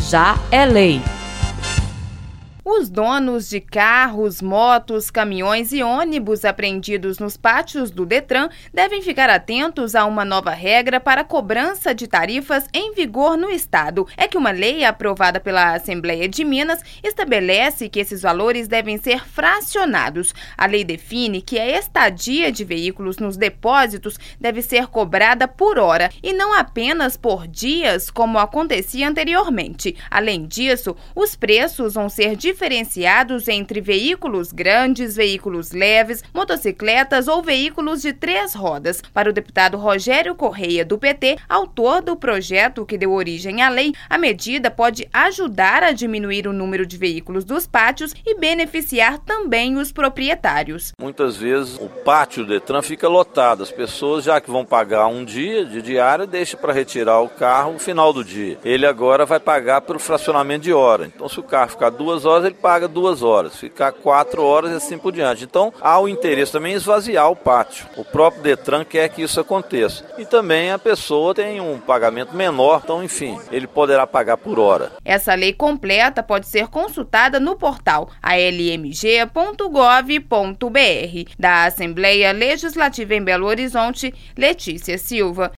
já é lei. Os donos de carros, motos, caminhões e ônibus apreendidos nos pátios do Detran devem ficar atentos a uma nova regra para a cobrança de tarifas em vigor no estado. É que uma lei aprovada pela Assembleia de Minas estabelece que esses valores devem ser fracionados. A lei define que a estadia de veículos nos depósitos deve ser cobrada por hora e não apenas por dias, como acontecia anteriormente. Além disso, os preços vão ser diferenciados entre veículos grandes, veículos leves, motocicletas ou veículos de 3 rodas. Para o deputado Rogério Correia, do PT, autor do projeto que deu origem à lei, a medida pode ajudar a diminuir o número de veículos dos pátios e beneficiar também os proprietários. Muitas vezes o pátio do Detran fica lotado. As pessoas, já que vão pagar um dia de diária, deixam para retirar o carro no final do dia. Ele agora vai pagar pelo fracionamento de hora. Então, se o carro ficar 2 horas, ele paga 2 horas. Ficar 4 horas e assim por diante. Então, há o interesse também em esvaziar o pátio. O próprio Detran quer que isso aconteça. E também a pessoa tem um pagamento menor. Então, enfim, ele poderá pagar por hora. Essa lei completa pode ser consultada no portal almg.gov.br. Da Assembleia Legislativa em Belo Horizonte, Letícia Silva.